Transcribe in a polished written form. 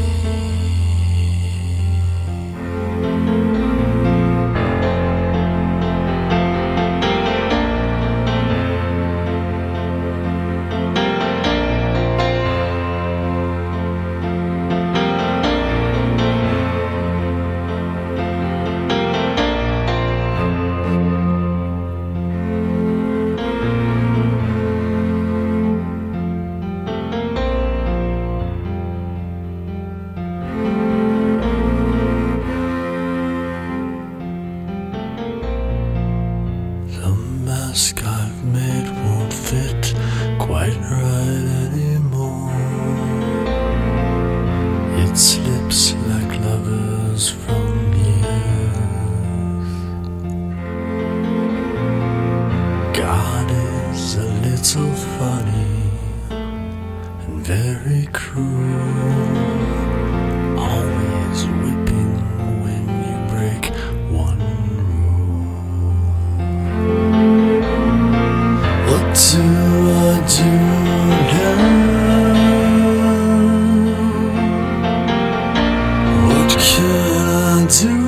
The mask I've made won't fit quite right anymore. It slips like lovers from youth. God is a little funny and very cruel, always whipping when you break one rule. What do I do now? What can I do?